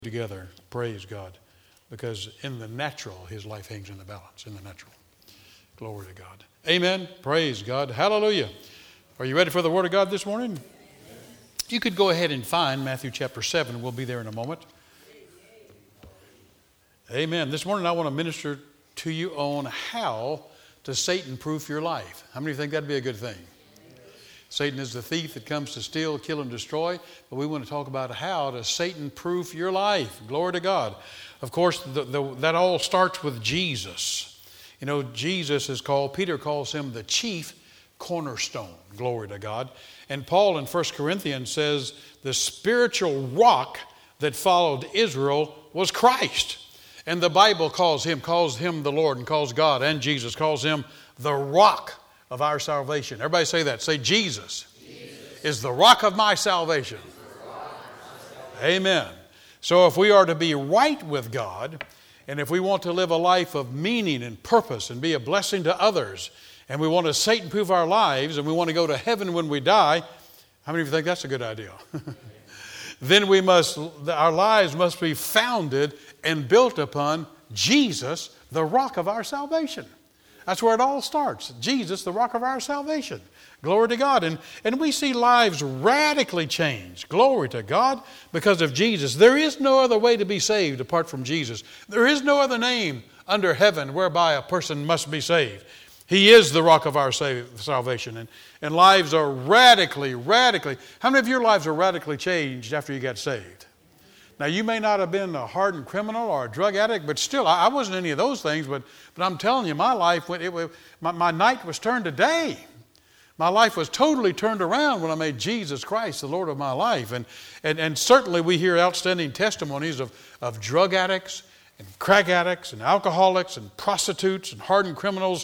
together. Praise God. Because in the natural, his life hangs in the balance, in the natural. Glory to God. Amen. Praise God. Hallelujah. Are you ready for the Word of God this morning? You could go ahead and find Matthew chapter 7. We'll be there in a moment. Amen. This morning I want to minister to you on how to Satan-proof your life. How many think that'd be a good thing? Satan is the thief that comes to steal, kill, and destroy. But we want to talk about how to Satan-proof your life. Glory to God. Of course, that all starts with Jesus. You know, Jesus is called, Peter calls him the chief cornerstone. Glory to God. And Paul in 1 Corinthians says the spiritual rock that followed Israel was Christ. And the Bible calls him the Lord, and calls God and Jesus, calls him the rock of our salvation. Everybody say that. Say, Jesus is the rock of my salvation. Amen. So if we are to be right with God, and if we want to live a life of meaning and purpose and be a blessing to others, and we want to Satan-proof our lives, and we want to go to heaven when we die, how many of you think that's a good idea? Then our lives must be founded and built upon Jesus, the rock of our salvation. That's where it all starts. Jesus, the rock of our salvation. Glory to God. And we see lives radically changed. Glory to God because of Jesus. There is no other way to be saved apart from Jesus. There is no other name under heaven whereby a person must be saved. He is the rock of our salvation. And lives are radically. How many of your lives are radically changed after you got saved? Now, you may not have been a hardened criminal or a drug addict, but still, I wasn't any of those things. But I'm telling you, my life, my night was turned to day. My life was totally turned around when I made Jesus Christ the Lord of my life. And certainly we hear outstanding testimonies of drug addicts and crack addicts and alcoholics and prostitutes and hardened criminals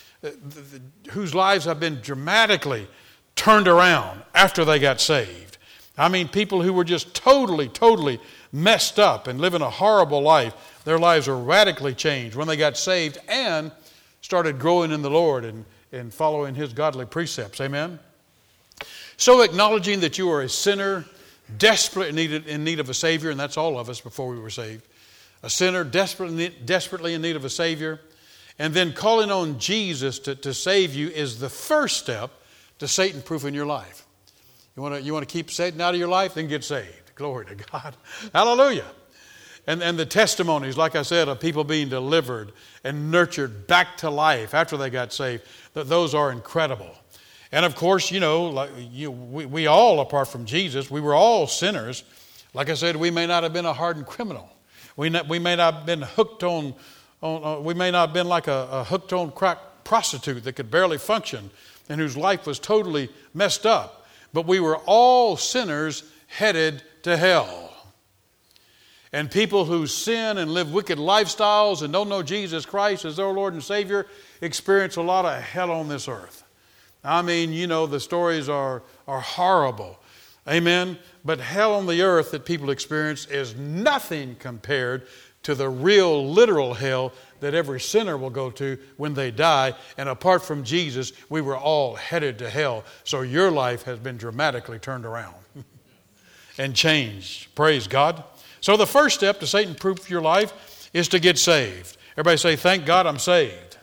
whose lives have been dramatically turned around after they got saved. I mean, people who were just totally messed up and living a horrible life, their lives were radically changed when they got saved and started growing in the Lord and following His godly precepts. Amen? So acknowledging that you are a sinner, desperately in need of a Savior, and that's all of us before we were saved. A sinner desperately in need of a Savior. And then calling on Jesus to save you is the first step to Satan-proofing your life. You want to keep Satan out of your life? Then get saved. Glory to God. Hallelujah. And the testimonies, like I said, of people being delivered and nurtured back to life after they got saved, those are incredible. And of course, we all, apart from Jesus, we were all sinners. Like I said, we may not have been a hardened criminal. We may not have been hooked on we may not have been like a hooked on crack prostitute that could barely function and whose life was totally messed up. But we were all sinners headed to hell. And people who sin and live wicked lifestyles and don't know Jesus Christ as their Lord and Savior experience a lot of hell on this earth. I mean, the stories are horrible. Amen? But hell on the earth that people experience is nothing compared to the real, literal hell that every sinner will go to when they die. And apart from Jesus, we were all headed to hell. So your life has been dramatically turned around and changed. Praise God. So the first step to Satan-proof your life is to get saved. Everybody say, thank God I'm saved.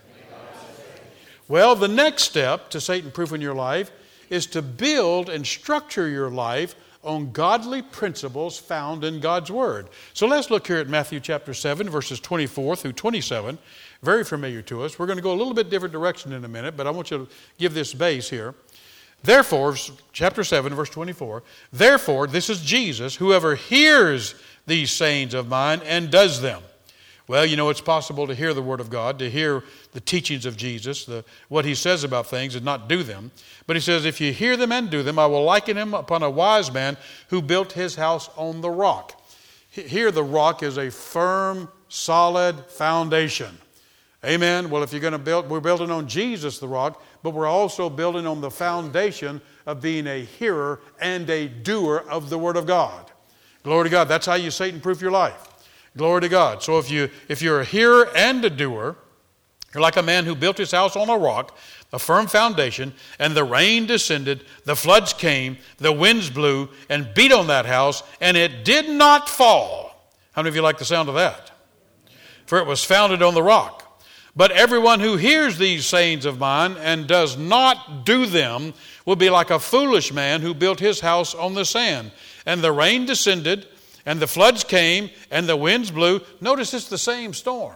Well, the next step to Satan-proofing your life is to build and structure your life on godly principles found in God's Word. So let's look here at Matthew chapter 7, verses 24 through 27. Very familiar to us. We're going to go a little bit different direction in a minute, but I want you to give this base here. Therefore, chapter 7, verse 24, therefore, this is Jesus, whoever hears these sayings of mine and does them. Well, it's possible to hear the Word of God, to hear the teachings of Jesus, what He says about things and not do them. But He says, if you hear them and do them, I will liken him upon a wise man who built his house on the rock. Here the rock is a firm, solid foundation. Amen. Well, if you're going to build, we're building on Jesus, the rock, but we're also building on the foundation of being a hearer and a doer of the Word of God. Glory to God. That's how you Satan-proof your life. Glory to God. So if you're a hearer and a doer, you're like a man who built his house on a rock, a firm foundation, and the rain descended, the floods came, the winds blew and beat on that house, and it did not fall How many of you like the sound of that? For it was founded on the rock. But everyone who hears these sayings of mine and does not do them will be like a foolish man who built his house on the sand. And the rain descended, and the floods came, and the winds blew. Notice it's the same storm.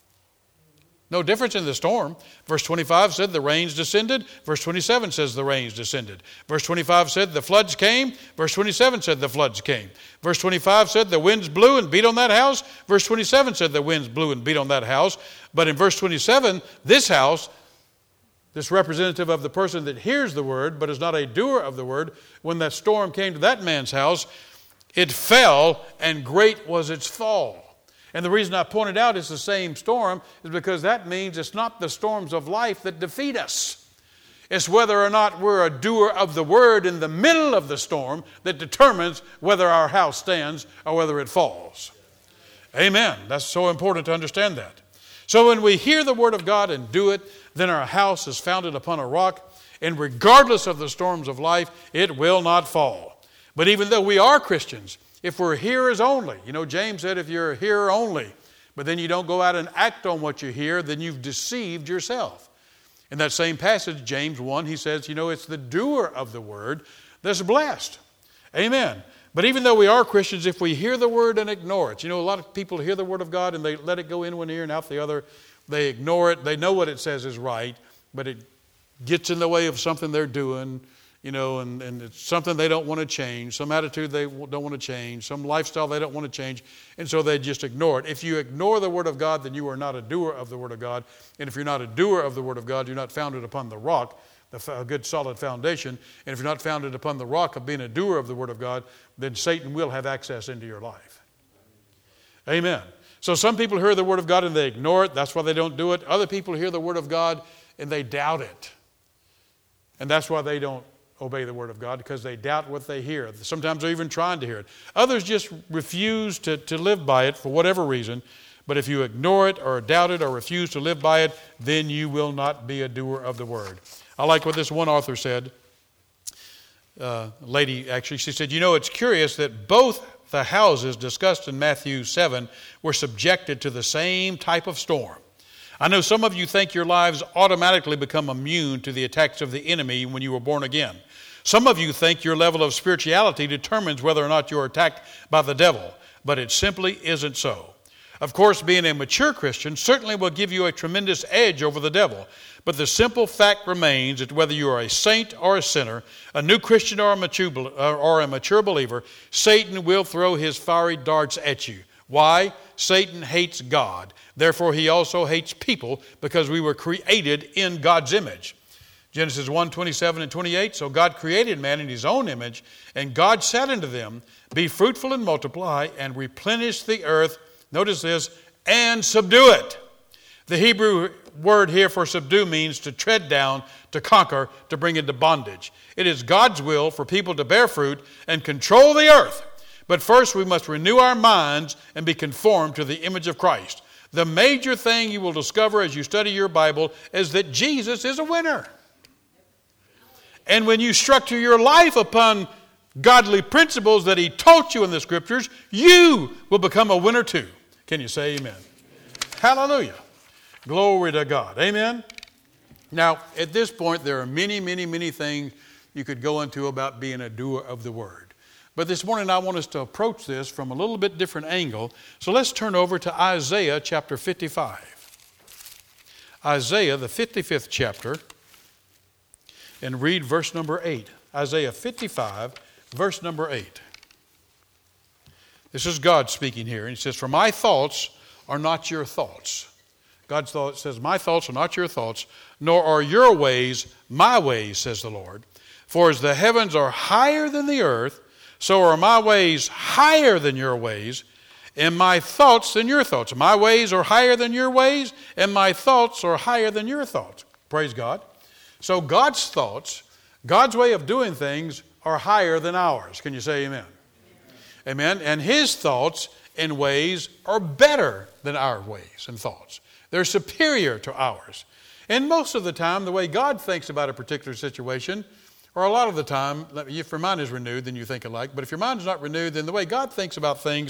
No difference in the storm. Verse 25 said the rains descended. Verse 27 says the rains descended. Verse 25 said the floods came. Verse 27 said the floods came. Verse 25 said the winds blew and beat on that house. Verse 27 said the winds blew and beat on that house. But in verse 27, this house, this representative of the person that hears the word but is not a doer of the word, when that storm came to that man's house, it fell, and great was its fall. And the reason I pointed out it's the same storm is because that means it's not the storms of life that defeat us. It's whether or not we're a doer of the word in the middle of the storm that determines whether our house stands or whether it falls. Amen. That's so important to understand that. So when we hear the word of God and do it, then our house is founded upon a rock, and regardless of the storms of life, it will not fall. But even though we are Christians, if we're hearers only, James said if you're a hearer only, but then you don't go out and act on what you hear, then you've deceived yourself. In that same passage, James 1, he says, it's the doer of the word that's blessed. Amen. But even though we are Christians, if we hear the word and ignore it, a lot of people hear the word of God and they let it go in one ear and out the other. They ignore it. They know what it says is right, but it gets in the way of something they're doing. And it's something they don't want to change, some attitude they don't want to change, some lifestyle they don't want to change, and so they just ignore it. If you ignore the Word of God, then you are not a doer of the Word of God. And if you're not a doer of the Word of God, you're not founded upon the rock, a good solid foundation. And if you're not founded upon the rock of being a doer of the Word of God, then Satan will have access into your life. Amen. So some people hear the Word of God and they ignore it. That's why they don't do it. Other people hear the Word of God and they doubt it. And that's why they don't obey the word of God, because they doubt what they hear. Sometimes they're even trying to hear it. Others just refuse to live by it for whatever reason. But if you ignore it or doubt it or refuse to live by it, then you will not be a doer of the word. I like what this one author said. Lady, actually, she said, it's curious that both the houses discussed in Matthew 7 were subjected to the same type of storm. I know some of you think your lives automatically become immune to the attacks of the enemy when you were born again. Some of you think your level of spirituality determines whether or not you're attacked by the devil, but it simply isn't so. Of course, being a mature Christian certainly will give you a tremendous edge over the devil, but the simple fact remains that whether you are a saint or a sinner, a new Christian or a mature believer, Satan will throw his fiery darts at you. Why? Satan hates God. Therefore, he also hates people, because we were created in God's image. Genesis 1:27 and 28, so God created man in his own image, and God said unto them, be fruitful and multiply, and replenish the earth, notice this, and subdue it. The Hebrew word here for subdue means to tread down, to conquer, to bring into bondage. It is God's will for people to bear fruit and control the earth. But first we must renew our minds and be conformed to the image of Christ. The major thing you will discover as you study your Bible is that Jesus is a winner. And when you structure your life upon godly principles that he taught you in the Scriptures, you will become a winner too. Can you say amen? Hallelujah. Glory to God. Amen. Now, at this point, there are many, many, many things you could go into about being a doer of the word. But this morning I want us to approach this from a little bit different angle. So let's turn over to Isaiah chapter 55. Isaiah, the 55th chapter, and read verse number 8. Isaiah 55, verse number 8. This is God speaking here. And he says, for my thoughts are not your thoughts. God's thought says, my thoughts are not your thoughts, nor are your ways my ways, says the Lord. For as the heavens are higher than the earth, so are my ways higher than your ways, and my thoughts than your thoughts. My ways are higher than your ways, and my thoughts are higher than your thoughts. Praise God. So God's thoughts, God's way of doing things are higher than ours. Can you say amen? Amen. And his thoughts and ways are better than our ways and thoughts. They're superior to ours. And most of the time, the way God thinks about a particular situation, or a lot of the time, if your mind is renewed, then you think alike. But if your mind is not renewed, then the way God thinks about things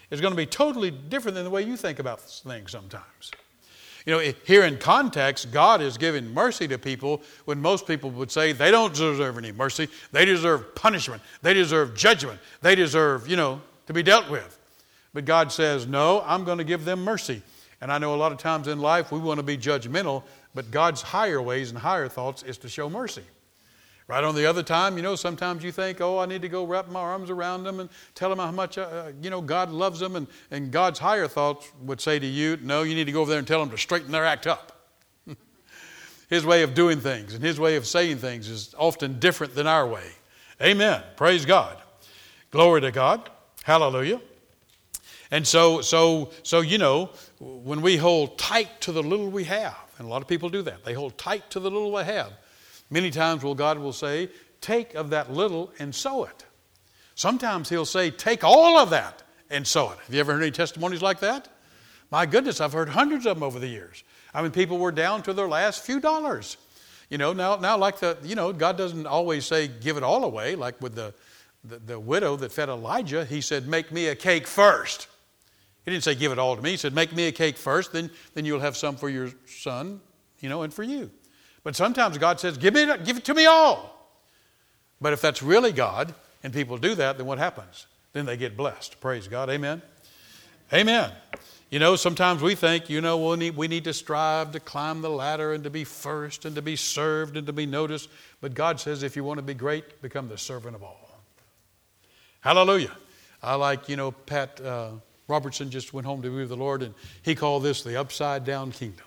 is going to be totally different than the way you think about things sometimes. Here in context, God is giving mercy to people when most people would say they don't deserve any mercy. They deserve punishment. They deserve judgment. They deserve, to be dealt with. But God says, no, I'm going to give them mercy. And I know a lot of times in life we want to be judgmental, but God's higher ways and higher thoughts is to show mercy. Right on the other time, sometimes you think, I need to go wrap my arms around them and tell them how much, God loves them. And God's higher thoughts would say to you, no, you need to go over there and tell them to straighten their act up. His way of doing things and his way of saying things is often different than our way. Amen. Praise God. Glory to God. Hallelujah. And so when we hold tight to the little we have, and a lot of people do that, they hold tight to the little they have. Many times God will say, take of that little and sow it. Sometimes he'll say, take all of that and sow it. Have you ever heard any testimonies like that? My goodness, I've heard hundreds of them over the years. People were down to their last few dollars. Now like God doesn't always say give it all away. Like with the widow that fed Elijah, he said, make me a cake first. He didn't say give it all to me. He said, make me a cake first, then you'll have some for your son, and for you. But sometimes God says, give it to me all. But if that's really God, and people do that, then what happens? Then they get blessed. Praise God. Amen. Amen. Sometimes we think, we need to strive to climb the ladder and to be first and to be served and to be noticed. But God says, if you want to be great, become the servant of all. Hallelujah. I like, Pat Robertson just went home to be with the Lord, and he called this the upside down kingdom.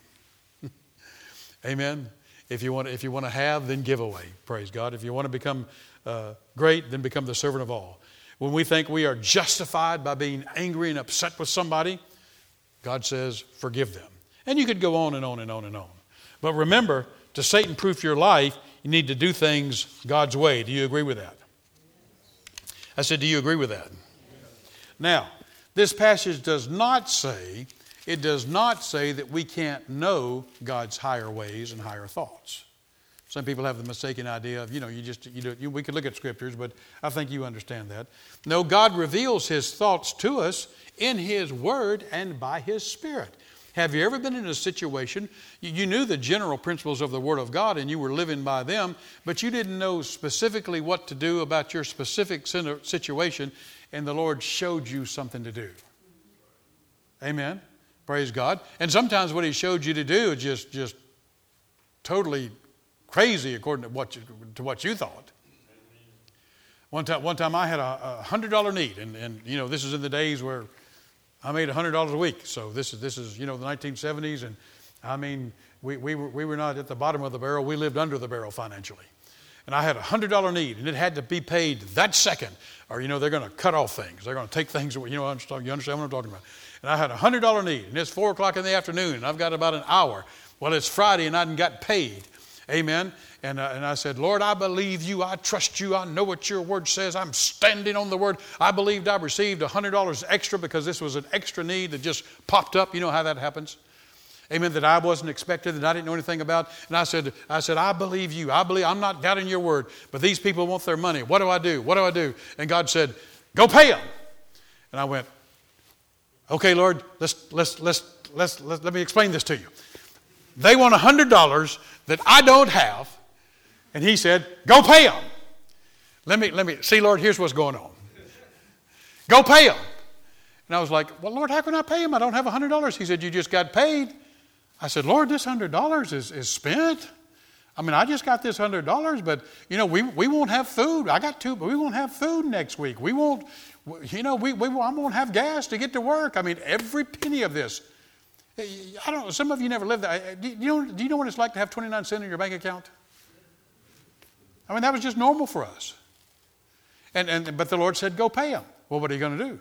Amen. If you want to have, then give away. Praise God. If you want to become great, then become the servant of all. When we think we are justified by being angry and upset with somebody, God says, forgive them. And you could go on and on and on and on. But remember, to Satan-proof your life, you need to do things God's way. Do you agree with that? I said, do you agree with that? Now, this passage does not say that we can't know God's higher ways and higher thoughts. Some people have the mistaken idea of, we could look at scriptures, but I think you understand that. No, God reveals his thoughts to us in his word and by his Spirit. Have you ever been in a situation, you knew the general principles of the Word of God and you were living by them, but you didn't know specifically what to do about your specific situation, and the Lord showed you something to do? Amen. Praise God. And sometimes what he showed you to do is just totally crazy according to what you thought. One time I had a $100 need, and this is in the days where I made $100 a week. So this is the 1970s, and we were not at the bottom of the barrel. We lived under the barrel financially. And I had a $100 need, and it had to be paid that second, or they're going to cut off things. They're going to take things away. You understand what I'm talking about? And I had a $100 need, and it's 4 o'clock in the afternoon, and I've got about an hour. Well, it's Friday, and I hadn't got paid. Amen. And I said, Lord, I believe you. I trust you. I know what your word says. I'm standing on the word. I believed I received $100 extra because this was an extra need that just popped up. You know how that happens? Amen. That I wasn't expected, that I didn't know anything about. And I said, I believe you. I'm not doubting your word, but these people want their money. What do I do? What do I do? And God said, go pay them. And I went, okay, Lord, let me explain this to you. They want $100 that I don't have. And he said, go pay them. Let me see, Lord, here's what's going on. Go pay them. And I was like, well, Lord, how can I pay him? I don't have $100. He said, you just got paid. I said, Lord, this $100 is spent. I just got this $100, but, we won't have food. I got 2, but we won't have food next week. We won't, I won't have gas to get to work. Every penny of this. I don't know, some of you never lived that. Do you know what it's like to have 29 cents in your bank account? That was just normal for us. But the Lord said, go pay them. Well, what are you going to do?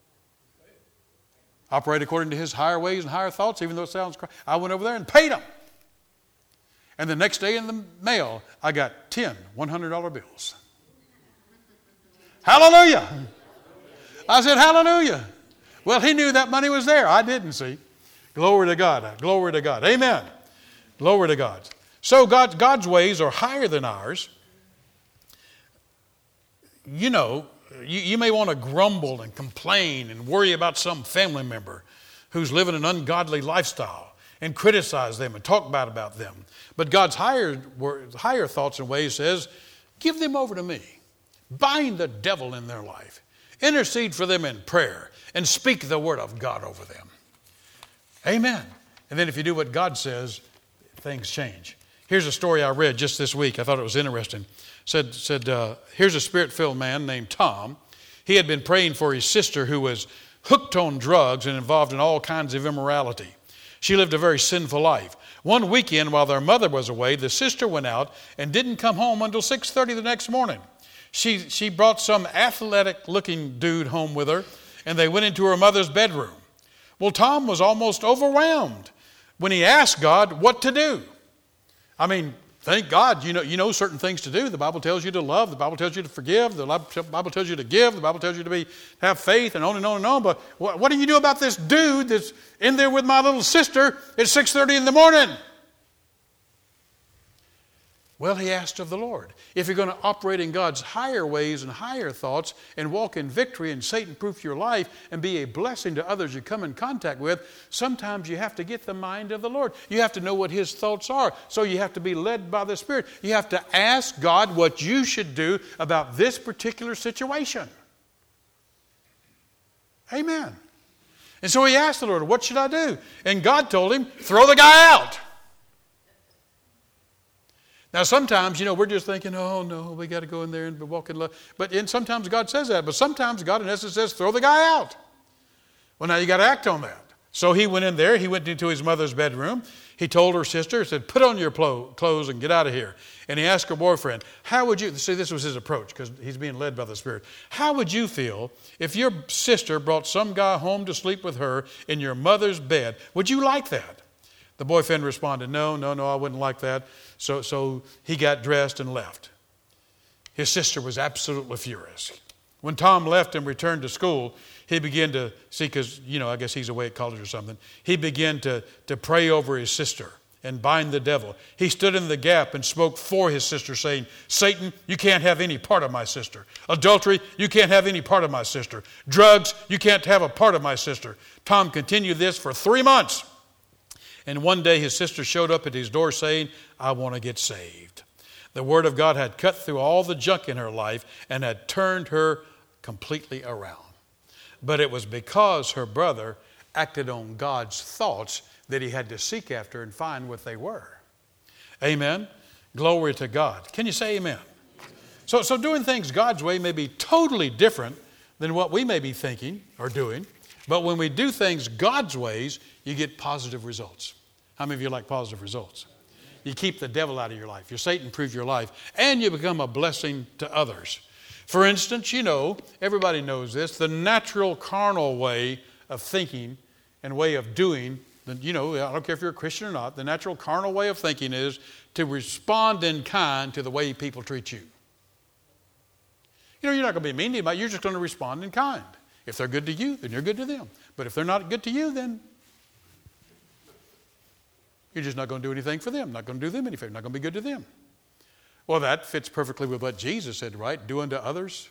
Operate according to his higher ways and higher thoughts, even though it sounds crazy. I went over there and paid them. And the next day in the mail, I got 10 $100 bills. Hallelujah. I said, hallelujah. Well, he knew that money was there. I didn't, see. Glory to God. Glory to God. Amen. Glory to God. So God's ways are higher than ours. you may want to grumble and complain and worry about some family member who's living an ungodly lifestyle and criticize them and talk bad about them. But God's higher thoughts and ways says, give them over to me. Bind the devil in their life. Intercede for them in prayer and speak the word of God over them. Amen. And then if you do what God says, things change. Here's a story I read just this week. I thought it was interesting. Said, here's a spirit-filled man named Tom. He had been praying for his sister who was hooked on drugs and involved in all kinds of immorality. She lived a very sinful life. One weekend while their mother was away, the sister went out and didn't come home until 6:30 the next morning. She brought some athletic-looking dude home with her, and they went into her mother's bedroom. Well, Tom was almost overwhelmed when he asked God what to do. I mean, thank God, you know certain things to do. The Bible tells you to love. The Bible tells you to forgive. The Bible tells you to give. The Bible tells you to have faith and on and on and on. But what do you do about this dude that's in there with my little sister at 6:30 in the morning? Well, he asked of the Lord. If you're going to operate in God's higher ways and higher thoughts and walk in victory and Satan-proof your life and be a blessing to others you come in contact with, sometimes you have to get the mind of the Lord. You have to know what His thoughts are. So you have to be led by the Spirit. You have to ask God what you should do about this particular situation. Amen. And so he asked the Lord, what should I do? And God told him, throw the guy out. Now, sometimes, we're just thinking, oh, no, we got to go in there and walk in love. And sometimes God says that. But sometimes God, in essence, says, throw the guy out. Well, now you got to act on that. So he went in there. He went into his mother's bedroom. He told her sister, he said, put on your clothes and get out of here. And he asked her boyfriend, how would you, see, this was his approach because he's being led by the Spirit. How would you feel if your sister brought some guy home to sleep with her in your mother's bed? Would you like that? The boyfriend responded, no, I wouldn't like that. So he got dressed and left. His sister was absolutely furious. When Tom left and returned to school, he began to see, because, I guess he's away at college or something. He began to pray over his sister and bind the devil. He stood in the gap and spoke for his sister, saying, Satan, you can't have any part of my sister. Adultery, you can't have any part of my sister. Drugs, you can't have a part of my sister. Tom continued this for 3 months. And one day his sister showed up at his door saying, I want to get saved. The Word of God had cut through all the junk in her life and had turned her completely around. But it was because her brother acted on God's thoughts that he had to seek after and find what they were. Amen? Glory to God. Can you say amen? So doing things God's way may be totally different than what we may be thinking or doing. But when we do things God's ways, you get positive results. How many of you like positive results? You keep the devil out of your life. You Satan-proof your life. And you become a blessing to others. For instance, everybody knows this, the natural carnal way of thinking and way of doing, I don't care if you're a Christian or not, the natural carnal way of thinking is to respond in kind to the way people treat you. You're not going to be mean to anybody. You're just going to respond in kind. If they're good to you, then you're good to them. But if they're not good to you, then you're just not going to do anything for them. Not going to do them any favor. Not going to be good to them. Well, that fits perfectly with what Jesus said, right? Do unto others.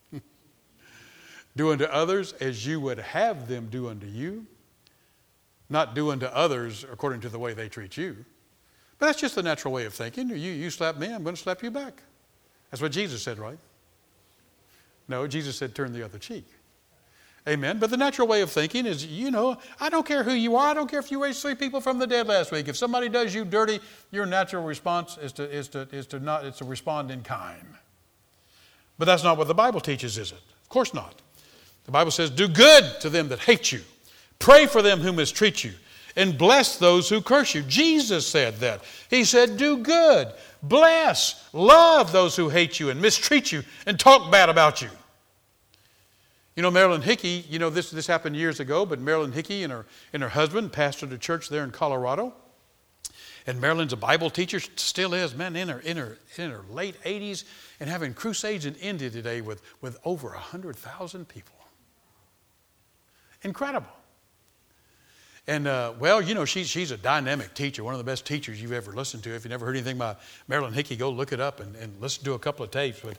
Do unto others as you would have them do unto you. Not do unto others according to the way they treat you. But that's just the natural way of thinking. You slap me, I'm going to slap you back. That's what Jesus said, right? No, Jesus said turn the other cheek. Amen. But the natural way of thinking is, I don't care who you are. I don't care if you raised 3 people from the dead last week. If somebody does you dirty, your natural response is to respond in kind. But that's not what the Bible teaches, is it? Of course not. The Bible says, do good to them that hate you. Pray for them who mistreat you. And bless those who curse you. Jesus said that. He said, do good, bless, love those who hate you and mistreat you and talk bad about you. Marilyn Hickey, this happened years ago, but Marilyn Hickey and her husband pastored a church there in Colorado. And Marilyn's a Bible teacher, still is, man, in her late 80s, and having crusades in India today with over 100,000 people. Incredible. And, she's a dynamic teacher, one of the best teachers you've ever listened to. If you never heard anything by Marilyn Hickey, go look it up and listen to a couple of tapes. But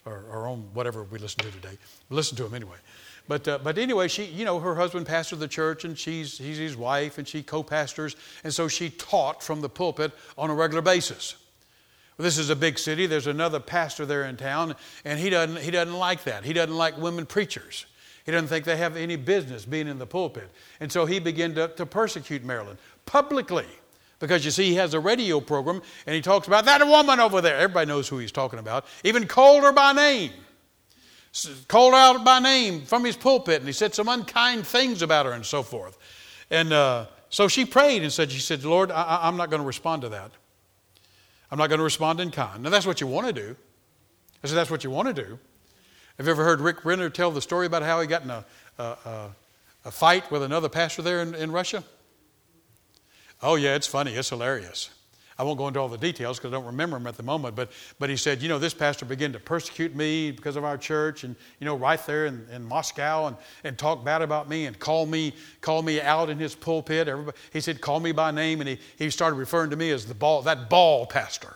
or on whatever we listen to today. Listen to him anyway. But anyway, she, her husband pastored the church, and he's his wife, and she co-pastors, and so she taught from the pulpit on a regular basis. Well, this is a big city. There's another pastor there in town, and he doesn't like that. He doesn't like women preachers. He doesn't think they have any business being in the pulpit. And so he began to persecute Marilyn publicly. Because you see, he has a radio program, and he talks about that woman over there. Everybody knows who he's talking about. Even called her by name. Called her out by name from his pulpit, and he said some unkind things about her and so forth. And so she prayed and she said, Lord, I'm not going to respond to that. I'm not going to respond in kind. Now, that's what you want to do. I said, that's what you want to do. Have you ever heard Rick Renner tell the story about how he got in a fight with another pastor there in Russia? Oh, yeah, it's funny. It's hilarious. I won't go into all the details because I don't remember them at the moment. But he said, this pastor began to persecute me because of our church, and, right there in Moscow, and talk bad about me and call me out in his pulpit. He said, call me by name, and he started referring to me as that ball pastor.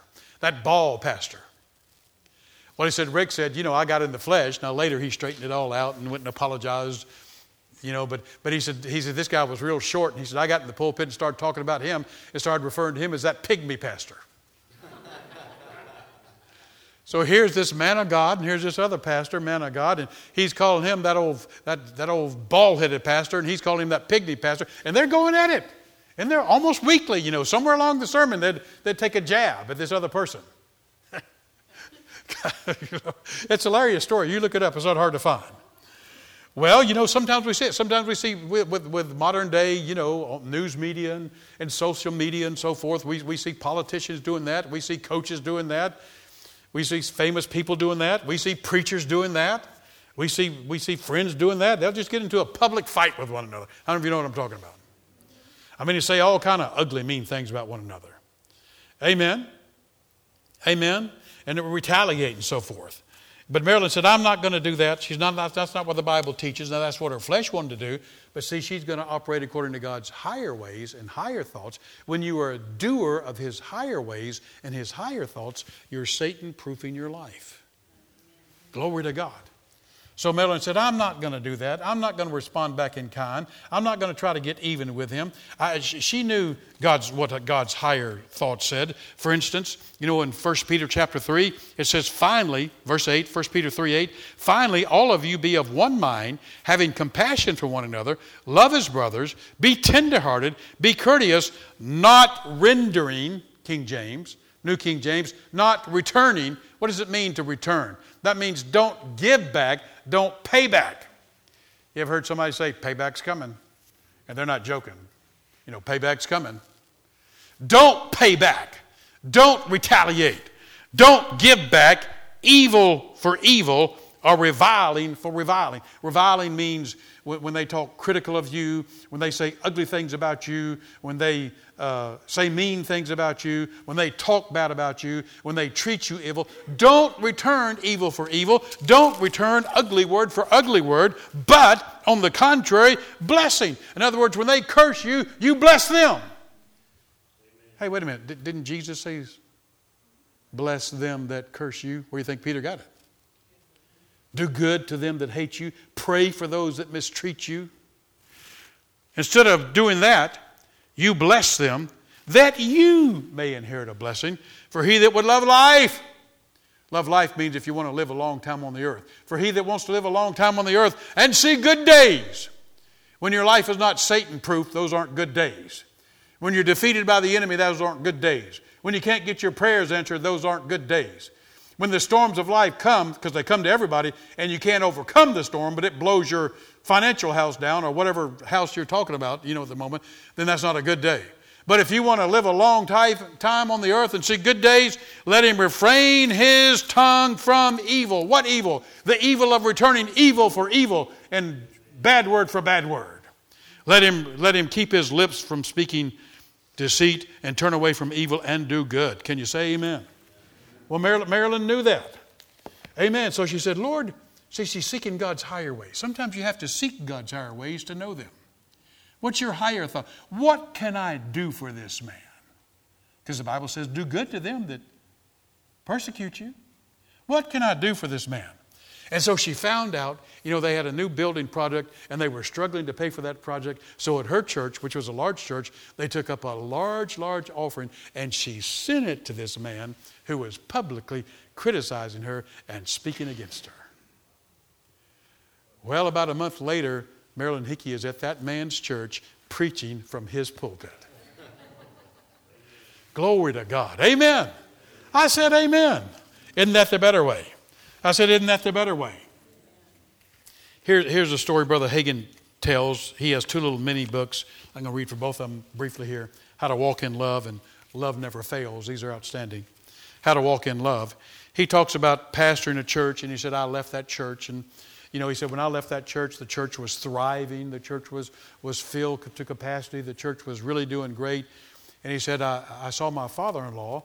Well, he said, Rick said, I got in the flesh. Now, later he straightened it all out and went and apologized. But he said this guy was real short, and he said I got in the pulpit and started talking about him and started referring to him as that pygmy pastor. So here's this man of God, and here's this other pastor, man of God, and he's calling him that old bald-headed pastor, and he's calling him that pygmy pastor, and they're going at it, and they're almost weekly. Somewhere along the sermon they'd take a jab at this other person. It's a hilarious story. You look it up; it's not hard to find. Well, sometimes we see it. Sometimes we see with modern day, news media and social media and so forth. We see politicians doing that. We see coaches doing that. We see famous people doing that. We see preachers doing that. We see friends doing that. They'll just get into a public fight with one another. I don't know if you know what I'm talking about. I mean, you say all kind of ugly, mean things about one another. Amen. Amen. And they retaliate and so forth. But Marilyn said, I'm not going to do that. That's not what the Bible teaches. Now, that's what her flesh wanted to do. But see, she's going to operate according to God's higher ways and higher thoughts. When you are a doer of His higher ways and His higher thoughts, you're Satan-proofing your life. Glory to God. So Marilyn said, I'm not going to do that. I'm not going to respond back in kind. I'm not going to try to get even with him. She knew what God's higher thoughts said. For instance, in 1 Peter chapter 3, it says, finally, verse 8, 1 Peter 3:8, finally, all of you be of one mind, having compassion for one another, love as brothers, be tenderhearted, be courteous, not rendering, King James, New King James, not returning. What does it mean to return? That means don't give back, don't pay back. You ever heard somebody say, payback's coming? And they're not joking. Payback's coming. Don't pay back. Don't retaliate. Don't give back evil for evil or reviling for reviling. Reviling means when they talk critical of you, when they say ugly things about you, when they say mean things about you, when they talk bad about you, when they treat you evil. Don't return evil for evil. Don't return ugly word for ugly word, but on the contrary, blessing. In other words, when they curse you, you bless them. Amen. Hey, wait a minute. Didn't Jesus say, bless them that curse you? Where do you think Peter got it? Do good to them that hate you. Pray for those that mistreat you. Instead of doing that, you bless them that you may inherit a blessing. For he that would love life. Love life means if you want to live a long time on the earth. For he that wants to live a long time on the earth and see good days. When your life is not Satan-proof, those aren't good days. When you're defeated by the enemy, those aren't good days. When you can't get your prayers answered, those aren't good days. When the storms of life come, because they come to everybody, and you can't overcome the storm, but it blows your financial house down or whatever house you're talking about, at the moment, then that's not a good day. But if you want to live a long time on the earth and see good days, let him refrain his tongue from evil. What evil? The evil of returning evil for evil and bad word for bad word. Let him keep his lips from speaking deceit and turn away from evil and do good. Can you say amen? Well, Marilyn knew that. Amen. So she said, Lord, see, she's seeking God's higher ways. Sometimes you have to seek God's higher ways to know them. What's your higher thought? What can I do for this man? Because the Bible says, do good to them that persecute you. What can I do for this man? And so she found out, they had a new building project and they were struggling to pay for that project. So at her church, which was a large church, they took up a large offering and she sent it to this man who was publicly criticizing her and speaking against her. Well, about a month later, Marilyn Hickey is at that man's church preaching from his pulpit. Glory to God. Amen. I said amen. Isn't that the better way? I said, isn't that the better way? Here's a story Brother Hagin tells. He has 2 little mini books. I'm going to read for both of them briefly here. How to Walk in Love and Love Never Fails. These are outstanding. How to Walk in Love. He talks about pastoring a church, and he said, I left that church. And, he said, when I left that church, the church was thriving. The church was filled to capacity. The church was really doing great. And he said, I saw my father-in-law,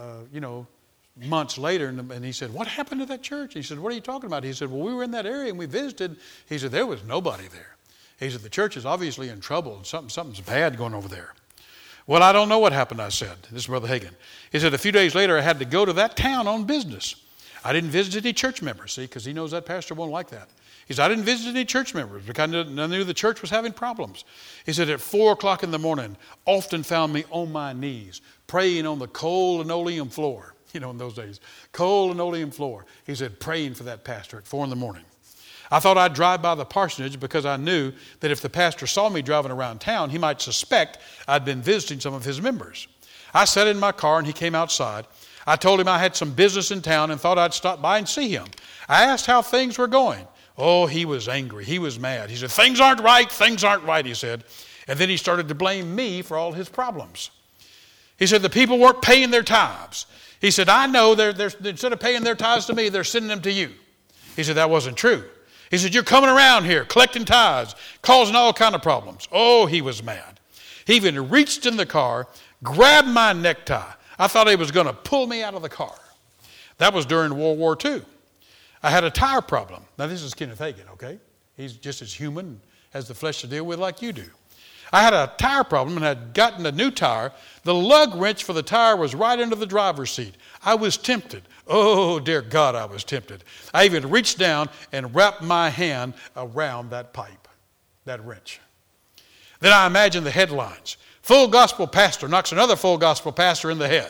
months later, and he said, what happened to that church? He said, what are you talking about? He said, well, we were in that area and we visited. He said, there was nobody there. He said, the church is obviously in trouble and something's bad going over there. Well, I don't know what happened, I said. This is Brother Hagin. He said, a few days later, I had to go to that town on business. I didn't visit any church members, see, because he knows that pastor won't like that. He said, I didn't visit any church members because I knew the church was having problems. He said, at 4 o'clock in the morning, often found me on my knees, praying on the cold linoleum floor. In those days, cold linoleum floor. He said, praying for that pastor at 4 in the morning. I thought I'd drive by the parsonage because I knew that if the pastor saw me driving around town, he might suspect I'd been visiting some of his members. I sat in my car and he came outside. I told him I had some business in town and thought I'd stop by and see him. I asked how things were going. Oh, he was angry. He was mad. He said, things aren't right, he said. And then he started to blame me for all his problems. He said, the people weren't paying their tithes. He said, I know they're instead of paying their tithes to me, they're sending them to you. He said, that wasn't true. He said, you're coming around here collecting tithes, causing all kind of problems. Oh, he was mad. He even reached in the car, grabbed my necktie. I thought he was going to pull me out of the car. That was during World War II. I had a tire problem. Now, this is Kenneth Hagin, okay? He's just as human, has the flesh to deal with like you do. I had a tire problem and had gotten a new tire. The lug wrench for the tire was right under the driver's seat. I was tempted. Oh, dear God, I was tempted. I even reached down and wrapped my hand around that pipe, that wrench. Then I imagined the headlines. Full gospel pastor knocks another full gospel pastor in the head.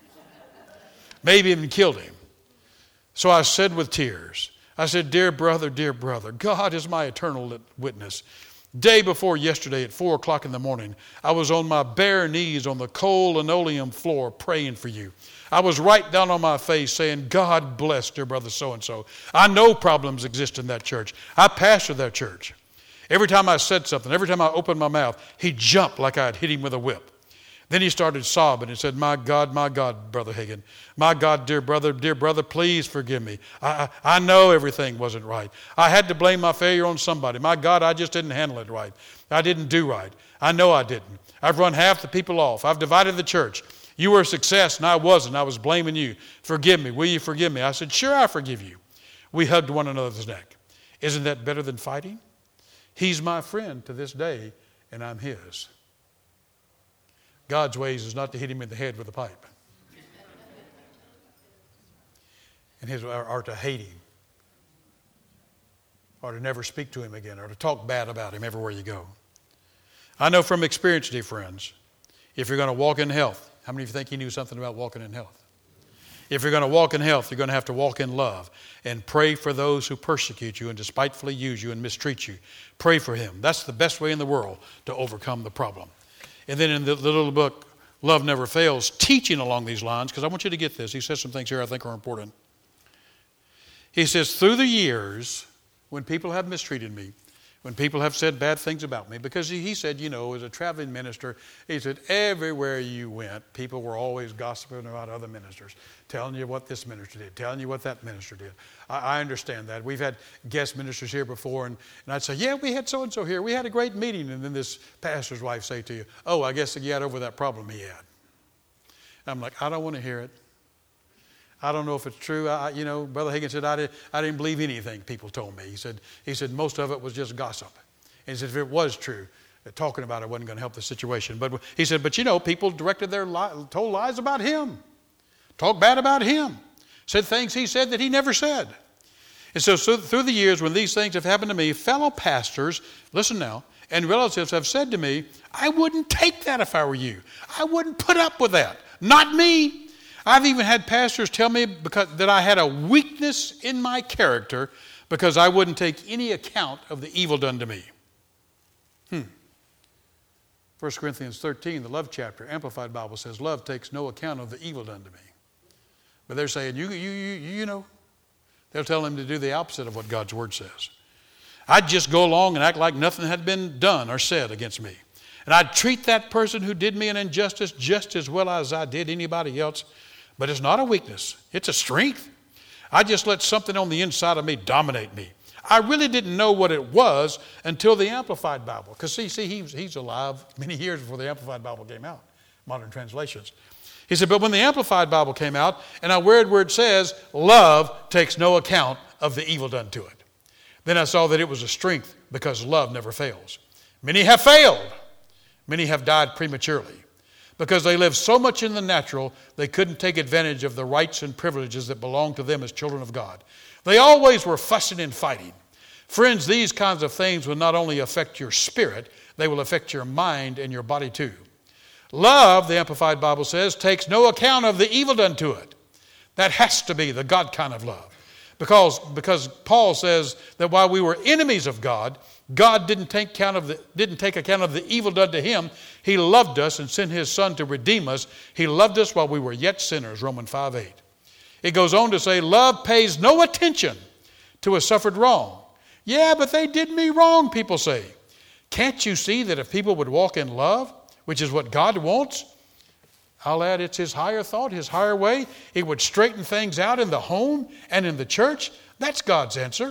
Maybe even killed him. So I said with tears, I said, dear brother, God is my eternal witness. Day before yesterday at 4 o'clock in the morning, I was on my bare knees on the cold linoleum floor praying for you. I was right down on my face saying, God bless dear brother so-and-so. I know problems exist in that church. I pastor that church. Every time I said something, every time I opened my mouth, he jumped like I had hit him with a whip. Then he started sobbing and said, my God, Brother Hagin. My God, dear brother, please forgive me. I know everything wasn't right. I had to blame my failure on somebody. My God, I just didn't handle it right. I didn't do right. I know I didn't. I've run half the people off. I've divided the church. You were a success and I wasn't. I was blaming you. Forgive me. Will you forgive me? I said, sure, I forgive you. We hugged one another's neck. Isn't that better than fighting? He's my friend to this day and I'm his. God's ways is not to hit him in the head with a pipe. And his are to hate him. Or to never speak to him again. Or to talk bad about him everywhere you go. I know from experience, dear friends, if you're going to walk in health, how many of you think he knew something about walking in health? If you're going to walk in health, you're going to have to walk in love and pray for those who persecute you and despitefully use you and mistreat you. Pray for him. That's the best way in the world to overcome the problem. And then in the little book, Love Never Fails, teaching along these lines, because I want you to get this. He says some things here I think are important. He says, through the years, when people have mistreated me, when people have said bad things about me, because he said, as a traveling minister, he said, everywhere you went, people were always gossiping about other ministers, telling you what this minister did, telling you what that minister did. I understand that. We've had guest ministers here before, and I'd say, yeah, we had so-and-so here. We had a great meeting. And then this pastor's wife say to you, oh, I guess you got over that problem he had. And I'm like, I don't want to hear it. I don't know if it's true. Brother Hagin said, I didn't believe anything people told me. He said, most of it was just gossip. And he said, if it was true, talking about it wasn't going to help the situation. But he said, people directed told lies about him. Talked bad about him. said things he said that he never said. And so through the years when these things have happened to me, fellow pastors, listen now, and relatives have said to me, I wouldn't take that if I were you. I wouldn't put up with that. Not me. I've even had pastors tell me that I had a weakness in my character because I wouldn't take any account of the evil done to me. 1 Corinthians 13, the love chapter, Amplified Bible says, love takes no account of the evil done to me. But they're saying, you know. They'll tell him to do the opposite of what God's Word says. I'd just go along and act like nothing had been done or said against me. And I'd treat that person who did me an injustice just as well as I did anybody else. But it's not a weakness. It's a strength. I just let something on the inside of me dominate me. I really didn't know what it was until the Amplified Bible. Because see, he's alive many years before the Amplified Bible came out, modern translations. He said, but when the Amplified Bible came out, and I read where it says, love takes no account of the evil done to it. Then I saw that it was a strength because love never fails. Many have failed. Many have died prematurely because they lived so much in the natural they couldn't take advantage of the rights and privileges that belong to them as children of God. They always were fussing and fighting. Friends, these kinds of things will not only affect your spirit, they will affect your mind and your body too. Love, the Amplified Bible says, takes no account of the evil done to it. That has to be the God kind of love. Because Paul says that while we were enemies of God, God didn't take account of the evil done to him. He loved us and sent his Son to redeem us. He loved us while we were yet sinners, Romans 5:8. It goes on to say, love pays no attention to a suffered wrong. Yeah, but they did me wrong, people say. Can't you see that if people would walk in love, which is what God wants, I'll add it's his higher thought, his higher way, it would straighten things out in the home and in the church? That's God's answer.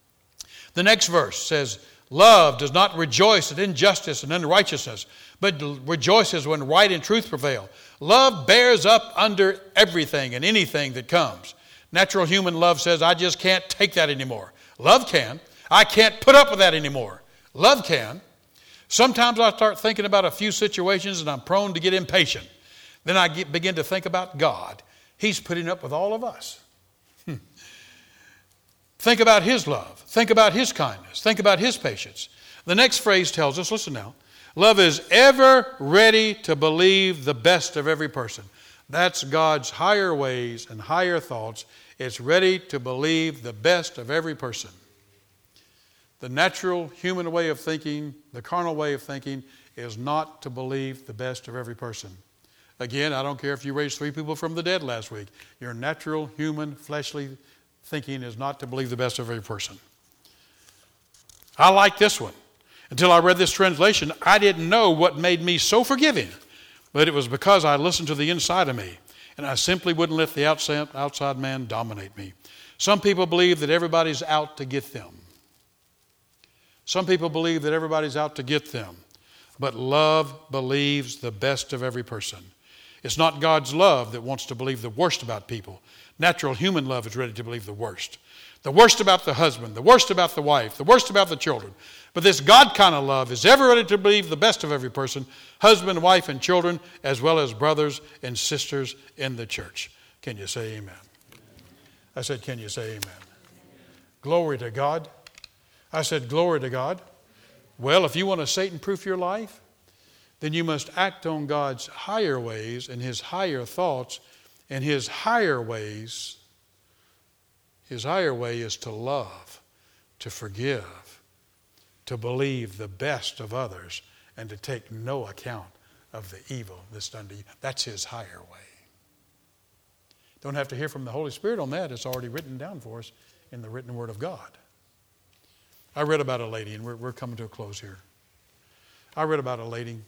The next verse says, love does not rejoice at injustice and unrighteousness, but rejoices when right and truth prevail. Love bears up under everything and anything that comes. Natural human love says, I just can't take that anymore. Love can. I can't put up with that anymore. Love can. Sometimes I start thinking about a few situations and I'm prone to get impatient. Then I begin to think about God. He's putting up with all of us. Think about his love. Think about his kindness. Think about his patience. The next phrase tells us, listen now, love is ever ready to believe the best of every person. That's God's higher ways and higher thoughts. It's ready to believe the best of every person. The natural human way of thinking, the carnal way of thinking, is not to believe the best of every person. Again, I don't care if you raised 3 people from the dead last week. Your natural, human, fleshly thinking is not to believe the best of every person. I like this one. Until I read this translation, I didn't know what made me so forgiving. But it was because I listened to the inside of me. And I simply wouldn't let the outside man dominate me. Some people believe that everybody's out to get them. Some people believe that everybody's out to get them. But love believes the best of every person. It's not God's love that wants to believe the worst about people. Natural human love is ready to believe the worst. The worst about the husband, the worst about the wife, the worst about the children. But this God kind of love is ever ready to believe the best of every person, husband, wife, and children, as well as brothers and sisters in the church. Can you say amen? I said, can you say amen? Glory to God. I said, glory to God. Well, if you want to Satan-proof your life, then you must act on God's higher ways and his higher thoughts. And his higher way is to love, to forgive, to believe the best of others, and to take no account of the evil that's done to you. That's his higher way. Don't have to hear from the Holy Spirit on that. It's already written down for us in the written Word of God. I read about a lady, and we're coming to a close here. I read about a lady.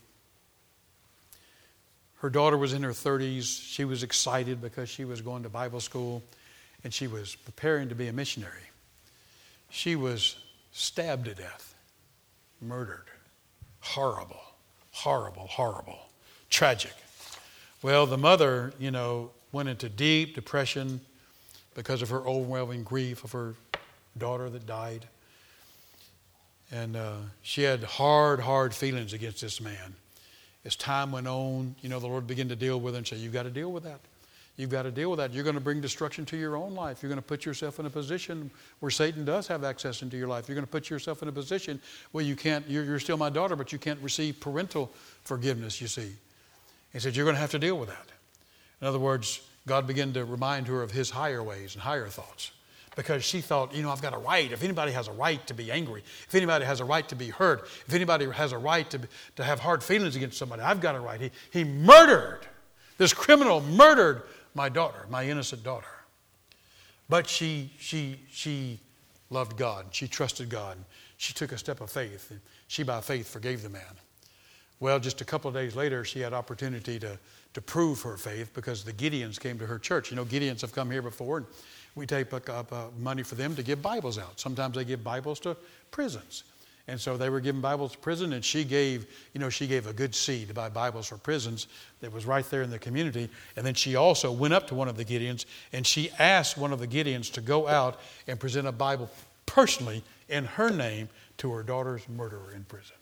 Her daughter was in her 30s. She was excited because she was going to Bible school, and she was preparing to be a missionary. She was stabbed to death, murdered. Horrible, horrible, horrible, tragic. Well, the mother, went into deep depression because of her overwhelming grief of her daughter that died. And she had hard feelings against this man. As time went on, the Lord began to deal with her and say, you've got to deal with that. You've got to deal with that. You're going to bring destruction to your own life. You're going to put yourself in a position where Satan does have access into your life. You're going to put yourself in a position where you can't, you're still my daughter, but you can't receive parental forgiveness, you see. He said, you're going to have to deal with that. In other words, God began to remind her of his higher ways and higher thoughts. Because she thought, I've got a right. If anybody has a right to be angry, if anybody has a right to be hurt, if anybody has a right to have hard feelings against somebody, I've got a right. He murdered, this criminal murdered my daughter, my innocent daughter. But she loved God. She trusted God. She took a step of faith. And she, by faith, forgave the man. Well, just a couple of days later, she had opportunity to prove her faith because the Gideons came to her church. Gideons have come here before, and we take up money for them to give Bibles out. Sometimes they give Bibles to prisons. And so they were giving Bibles to prison, and she gave a good seed to buy Bibles for prisons that was right there in the community. And then she also went up to one of the Gideons, and she asked one of the Gideons to go out and present a Bible personally in her name to her daughter's murderer in prison.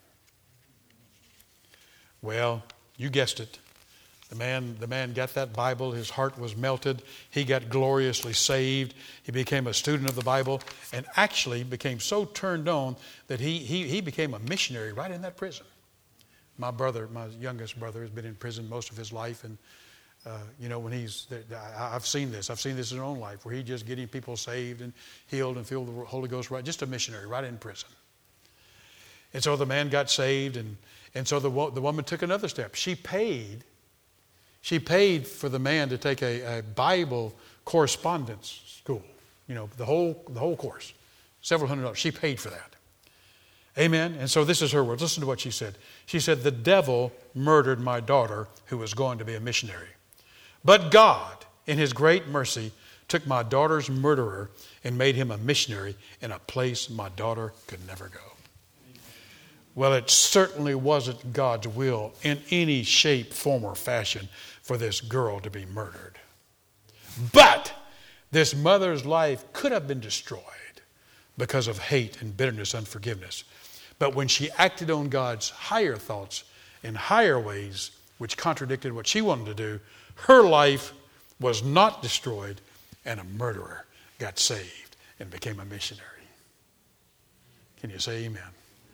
Well, you guessed it. The man got that Bible. His heart was melted. He got gloriously saved. He became a student of the Bible and actually became so turned on that he became a missionary right in that prison. My youngest brother, has been in prison most of his life. And, when I've seen this. I've seen this in his own life where he's just getting people saved and healed and filled with the Holy Ghost, right, just a missionary right in prison. And so the man got saved, and so the woman took another step. She paid for the man to take a Bible correspondence school, the whole course, several $100. She paid for that. Amen. And so this is her words. Listen to what she said. She said, "The devil murdered my daughter who was going to be a missionary. But God, in his great mercy, took my daughter's murderer and made him a missionary in a place my daughter could never go." Well, it certainly wasn't God's will in any shape, form, or fashion for this girl to be murdered. But this mother's life could have been destroyed because of hate and bitterness, unforgiveness. But when she acted on God's higher thoughts in higher ways, which contradicted what she wanted to do, her life was not destroyed, and a murderer got saved and became a missionary. Can you say amen?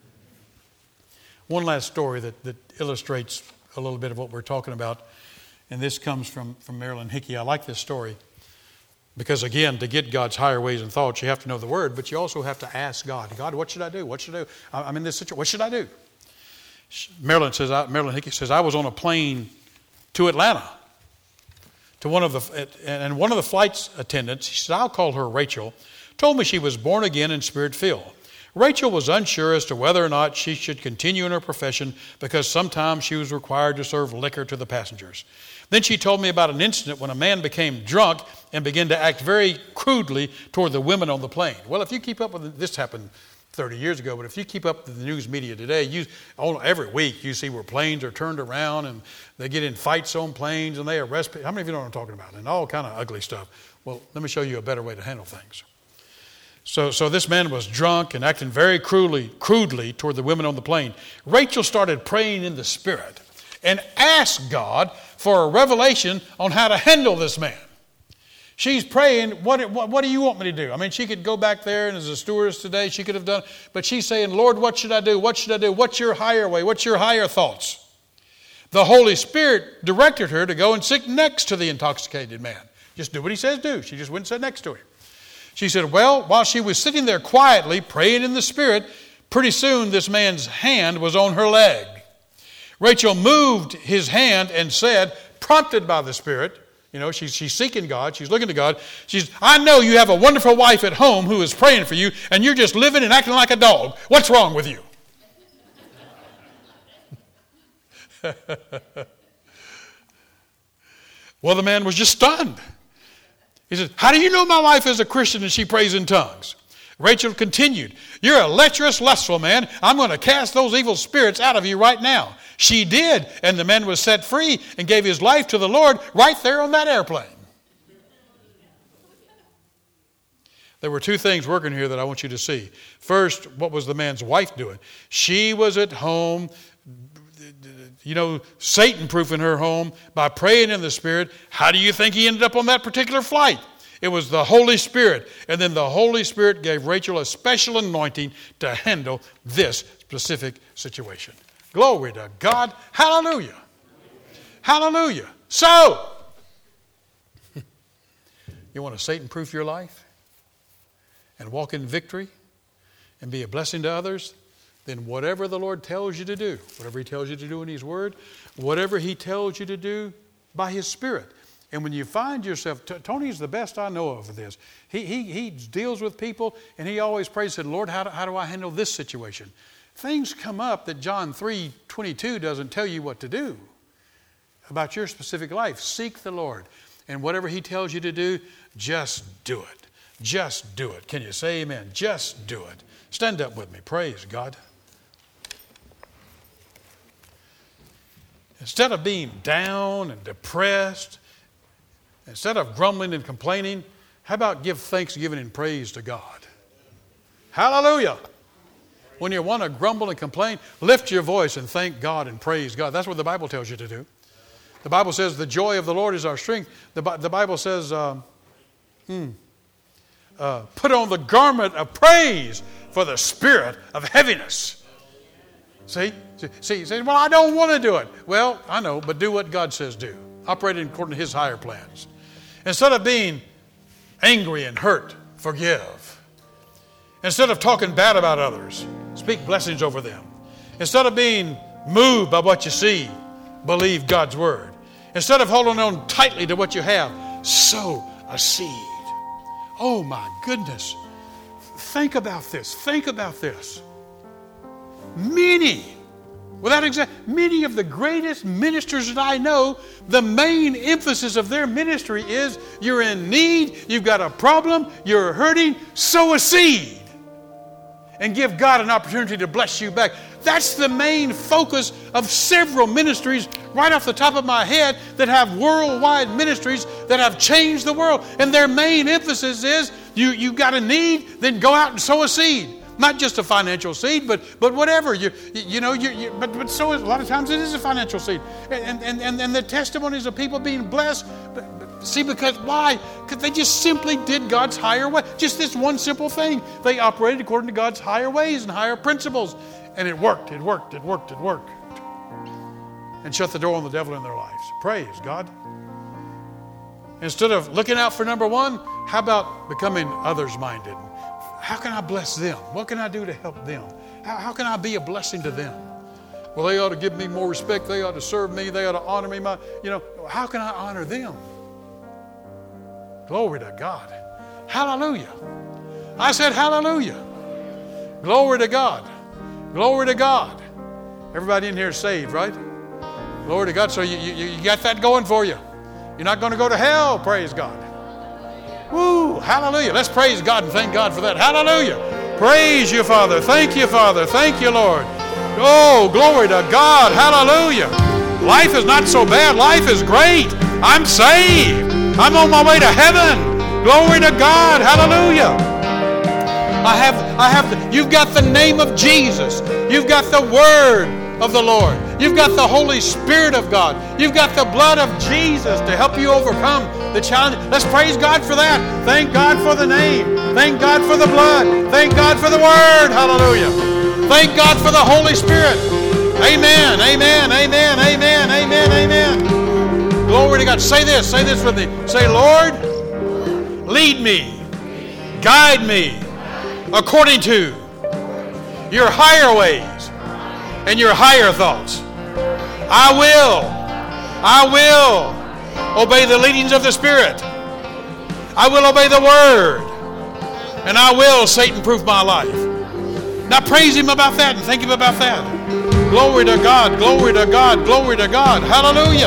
One last story that illustrates a little bit of what we're talking about, and this comes from Marilyn Hickey. I like this story because, again, to get God's higher ways and thoughts, you have to know the Word, but you also have to ask God, what should I do? What should I do? I'm in this situation. What should I do? Marilyn Hickey says, I was on a plane to Atlanta. One of the flight attendants, she said, I'll call her Rachel, told me she was born again and Spirit-filled. Rachel was unsure as to whether or not she should continue in her profession because sometimes she was required to serve liquor to the passengers. Then she told me about an incident when a man became drunk and began to act very crudely toward the women on the plane. Well, if you keep up with this happened 30 years ago, but if you keep up with the news media today, every week you see where planes are turned around and they get in fights on planes and they arrest people. How many of you know what I'm talking about? And all kind of ugly stuff. Well, let me show you a better way to handle things. So this man was drunk and acting very crudely toward the women on the plane. Rachel started praying in the Spirit and asked God for a revelation on how to handle this man. She's praying, what do you want me to do? I mean, she could go back there, and as a stewardess today, she could have done, but she's saying, Lord, what should I do? What should I do? What's your higher way? What's your higher thoughts? The Holy Spirit directed her to go and sit next to the intoxicated man. Just do what he says do. She just went and sat next to him. She said, well, while she was sitting there quietly, praying in the Spirit, pretty soon this man's hand was on her leg. Rachel moved his hand and said, prompted by the Spirit, she's seeking God, she's looking to God. I know you have a wonderful wife at home who is praying for you, and you're just living and acting like a dog. What's wrong with you? Well, the man was just stunned. He said, how do you know my wife is a Christian and she prays in tongues? Rachel continued, you're a lecherous, lustful man. I'm going to cast those evil spirits out of you right now. She did, and the man was set free and gave his life to the Lord right there on that airplane. There were two things working here that I want you to see. First, what was the man's wife doing? She was at home, Satan-proofing her home by praying in the Spirit. How do you think he ended up on that particular flight? It was the Holy Spirit. And then the Holy Spirit gave Rachel a special anointing to handle this specific situation. Glory to God. Hallelujah. Hallelujah. So, you want to Satan-proof your life and walk in victory and be a blessing to others? Then whatever the Lord tells you to do, whatever he tells you to do in his word, whatever he tells you to do by his Spirit. And when you find yourself, Tony's the best I know of this. He deals with people and he always prays, said, Lord, how do I handle this situation? Things come up that John 3:22 doesn't tell you what to do about your specific life. Seek the Lord. And whatever he tells you to do, just do it. Just do it. Can you say amen? Just do it. Stand up with me. Praise God. Instead of being down and depressed, instead of grumbling and complaining, how about give thanksgiving and praise to God? Hallelujah. When you want to grumble and complain, lift your voice and thank God and praise God. That's what the Bible tells you to do. The Bible says the joy of the Lord is our strength. The Bible says, put on the garment of praise for the spirit of heaviness. See, you say, well, I don't want to do it. Well, I know, but do what God says do. Operating according to his higher plans. Instead of being angry and hurt, forgive. Instead of talking bad about others, speak blessings over them. Instead of being moved by what you see, believe God's word. Instead of holding on tightly to what you have, sow a seed. Oh my goodness. Think about this. Think about this. Many of the greatest ministers that I know, the main emphasis of their ministry is you're in need, you've got a problem, you're hurting, sow a seed and give God an opportunity to bless you back. That's the main focus of several ministries right off the top of my head that have worldwide ministries that have changed the world. And their main emphasis is you've got a need, then go out and sow a seed. Not just a financial seed, but whatever. But so a lot of times it is a financial seed. And the testimonies of people being blessed. See, because why? Because they just simply did God's higher way. Just this one simple thing. They operated according to God's higher ways and higher principles. And it worked. And shut the door on the devil in their lives. Praise God. Instead of looking out for number one, how about becoming others-minded? How can I bless them? What can I do to help them? How can I be a blessing to them? Well, they ought to give me more respect. They ought to serve me. They ought to honor me. How can I honor them? Glory to God. Hallelujah. I said hallelujah. Glory to God. Glory to God. Everybody in here is saved, right? Glory to God. So you got that going for you. You're not going to go to hell, praise God. Woo, hallelujah. Let's praise God and thank God for that. Hallelujah. Praise you, Father. Thank you, Father. Thank you, Lord. Oh, glory to God. Hallelujah. Life is not so bad. Life is great. I'm saved. I'm on my way to heaven. Glory to God. Hallelujah. You've got the name of Jesus. You've got the word of the Lord. You've got the Holy Spirit of God. You've got the blood of Jesus to help you overcome the challenge. Let's praise God for that. Thank God for the name. Thank God for the blood. Thank God for the word. Hallelujah. Thank God for the Holy Spirit. Amen. Amen. Amen. Amen. Amen. Amen. Glory to God. Say this with me. Say, Lord, lead me, guide me according to your higher ways and your higher thoughts. I will obey the leadings of the Spirit. I will obey the Word. And I will Satan-proof my life. Now praise Him about that and thank Him about that. Glory to God, glory to God, glory to God. Hallelujah.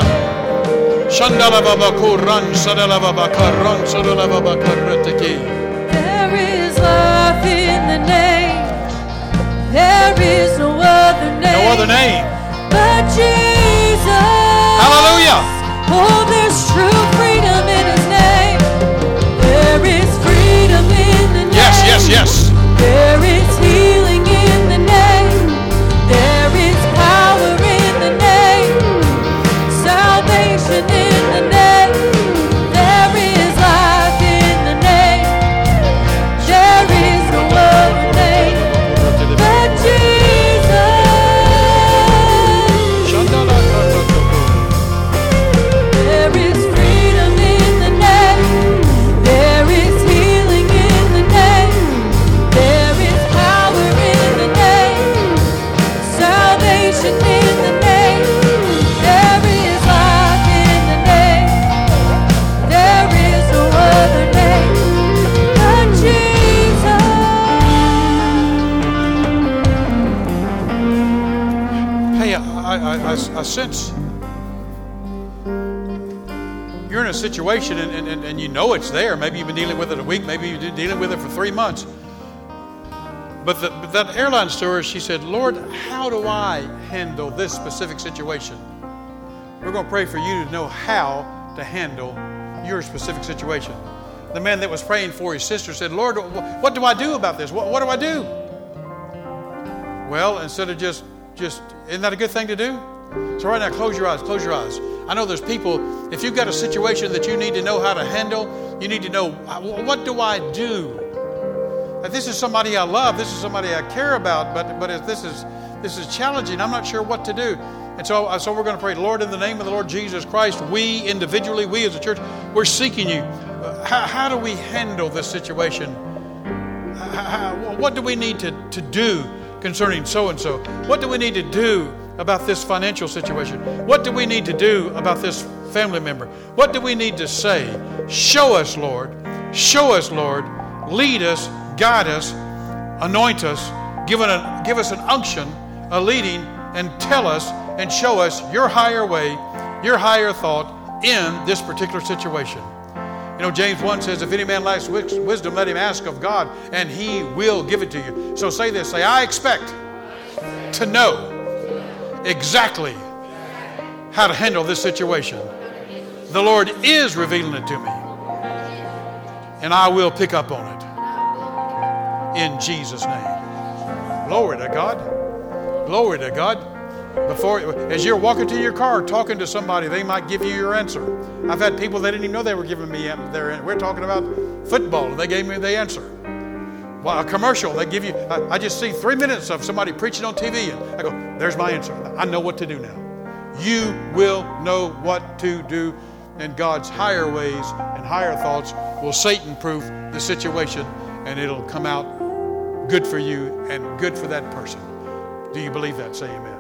There is love in the name. There is no other name. No other name. But Jesus. Hallelujah. Oh, there's true freedom in His name. There is freedom in the name. Yes, yes, yes. There is healing in the name. There is power in the name. I sense you're in a situation and you know it's there. Maybe you've been dealing with it a week. Maybe you've been dealing with it for 3 months. But that airline steward, she said, Lord, how do I handle this specific situation? We're going to pray for you to know how to handle your specific situation. The man that was praying for his sister said, Lord, what do I do about this? What do I do? Well, instead of just, isn't that a good thing to do? So right now, close your eyes, close your eyes. I know there's people, if you've got a situation that you need to know how to handle, you need to know, what do I do? This is somebody I love, this is somebody I care about, but this is challenging. I'm not sure what to do. And so we're going to pray, Lord, in the name of the Lord Jesus Christ, we individually, we as a church, we're seeking you. How do we handle this situation? What do we need to do concerning so-and-so? What do we need to do about this financial situation? What do we need to do about this family member? What do we need to say? Show us, Lord. Show us, Lord. Lead us, guide us, anoint us, give us an unction, a leading, and tell us and show us your higher way, your higher thought in this particular situation. You know, James 1 says, if any man lacks wisdom, let him ask of God, and he will give it to you. So say this, say, I expect to know exactly how to handle this situation. The Lord is revealing it to me, and I will pick up on it in Jesus' name. Glory to God. Glory to God. As you're walking to your car talking to somebody, they might give you your answer. I've had people that didn't even know they were giving me their answer. We're talking about football, and they gave me the answer. Well, a commercial, they give you, I just see 3 minutes of somebody preaching on TV, and I go, there's my answer. I know what to do now. You will know what to do, and God's higher ways and higher thoughts will Satan-proof the situation, and it'll come out good for you and good for that person. Do you believe that? Say amen.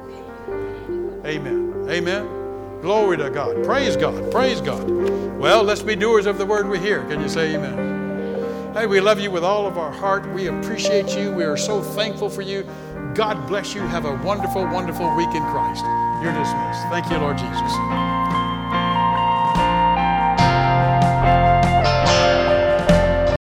Amen. Amen. Glory to God. Praise God. Praise God. Well, let's be doers of the word we hear. Can you say amen? Hey, we love you with all of our heart. We appreciate you. We are so thankful for you. God bless you. Have a wonderful, wonderful week in Christ. You're dismissed. Thank you, Lord Jesus.